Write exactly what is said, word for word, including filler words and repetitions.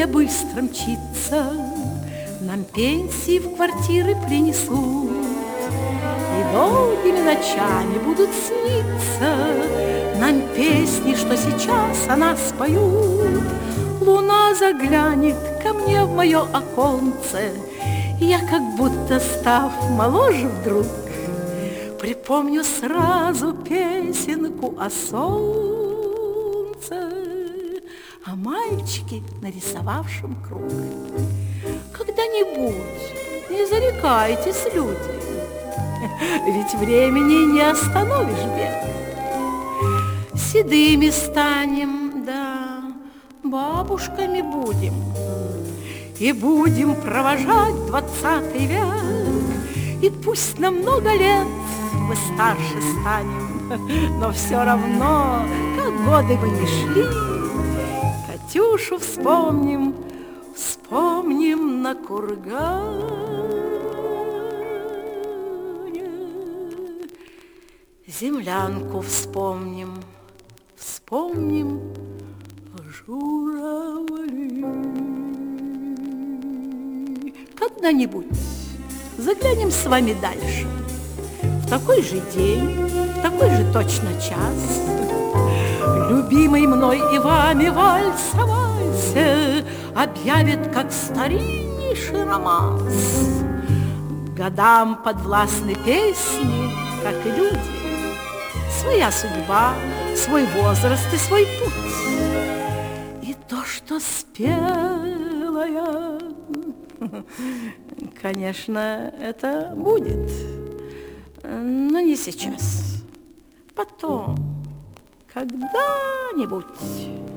время быстро мчится, нам пенсии в квартиры принесут, и долгими ночами будут сниться нам песни, что сейчас о нас поют. Луна заглянет ко мне в мое оконце, и я, как будто став моложе вдруг, припомню сразу песенку о солнце, о мальчике, нарисовавшем круг. Когда-нибудь не зарекайтесь, люди, ведь времени не остановишь бег. Седыми станем, да, бабушками будем, и будем провожать двадцатый век. И пусть на много лет мы старше станем, но все равно, как годы бы ни шли, Катюшу вспомним, вспомним на кургане. Землянку вспомним, вспомним журавли. Когда-нибудь заглянем с вами дальше, в такой же день, в такой же точно час. Любимый мной и вами вальс о вальсе объявит, как стариннейший романс. Годам подвластны песни, как и люди, своя судьба, свой возраст и свой путь. И то, что спела я, конечно, это будет, но не сейчас. Потом, когда-нибудь.